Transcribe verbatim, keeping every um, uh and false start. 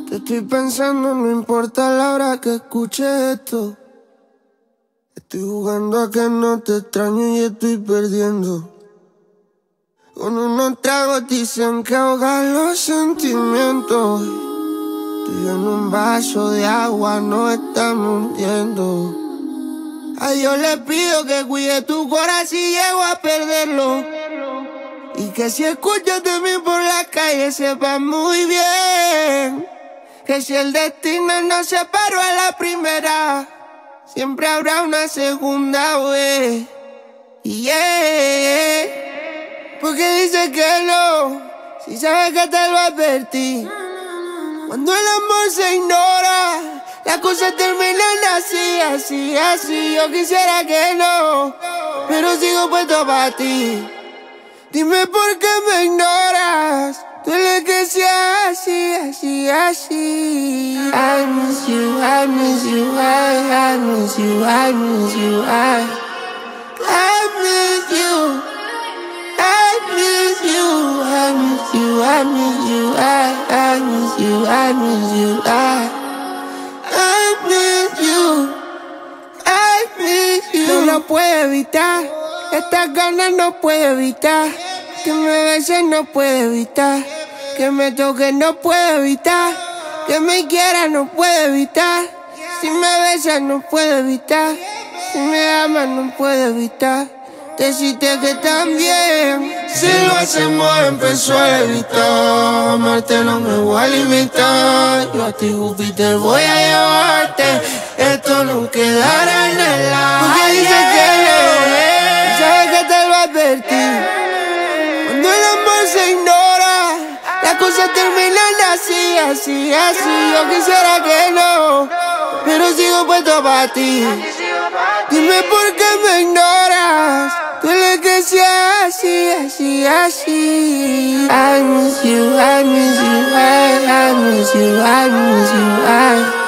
Te estoy pensando, no importa la hora que escuche esto. Estoy jugando a que no te extraño y estoy perdiendo. Con unos tragos dicen que ahogan los sentimientos. Tú y yo en un vaso de agua nos estamos hundiendo. A Dios le pido que cuide tu corazón si llego a perderlo. Y que si escuchas de mí por la calle sepas muy bien que si el destino nos separó a la primera, siempre habrá una segunda vez. Yeah. Porque dice que no, si sabes que te lo advertí. Cuando el amor se ignora, las cosas terminan así, así, así. Yo quisiera que no, pero sigo puesto para ti. Dime por qué me ignoras. Duele que sea así, así, así. I miss you, I miss you, I, I miss you, I miss you, I, I miss you, I miss you, I miss you, I miss you, I, I miss you, I miss you, I, I miss you, I miss you. No lo puedo evitar, estas ganas no puedo evitar. Que me beses no puedo evitar, que me toques no puedo evitar, que me quieras no puedo evitar. Si me besas no puedo evitar, si me amas no puedo evitar. Decirte que también, si lo hacemos empezó a evitar. Amarte no me voy a limitar, yo a ti Júpiter voy a llevarte. Esto no quedará en el aire. Porque dice que no, sabes que te lo advertí. Cuando el amor se ignora, las cosas terminan así, así, así. Yo quisiera que no, pero sigo puesto para ti. Dime por qué me ignoras. Duele que sea así, así, así. I miss you, I miss you, I, I miss you, I miss you, I.